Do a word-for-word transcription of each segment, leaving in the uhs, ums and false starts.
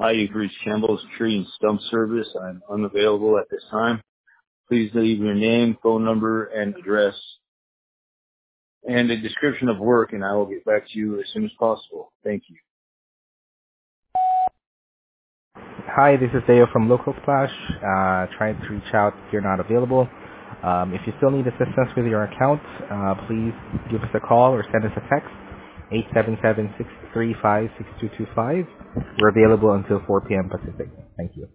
Hi, you've reached Campbell's Tree and Stump Service. I'm unavailable at this time. Please leave your name, phone number, and address, and a description of work, and I will get back to you as soon as possible. Thank you. Hi, this is Dale from Local Splash. Uh, trying to reach out if you're not available. Um, if you still need assistance with your account, uh, please give us a call or send us a text. eight seven seven, six three five, six two two five. We're available until four p.m. Pacific. Thank you.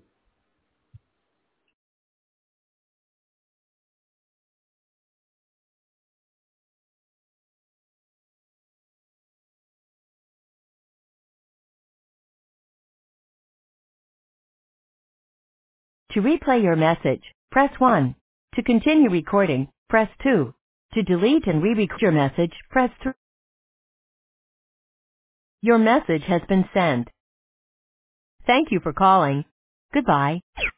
To replay your message, press one. To continue recording, press two. To delete and re-record your message, press three. Your message has been sent. Thank you for calling. Goodbye.